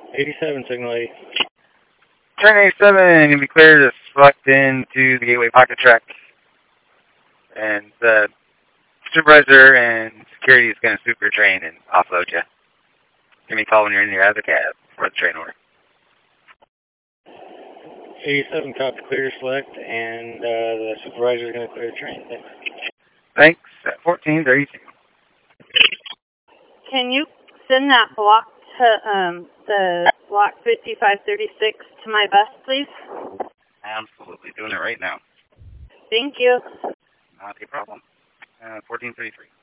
87, signal 8. Train 87, going to be clear to select into the Gateway Pocket Track. And the supervisor and security is going to swoop your train and offload you. Give me a call when you're in your other cab for the train order. 87, copy, clear, select, and the supervisor is going to clear the train. Thanks. Thanks. 1432. Can you send that block to the block 5536 to my bus, please? Absolutely. Doing it right now. Thank you. Not a problem. 1433.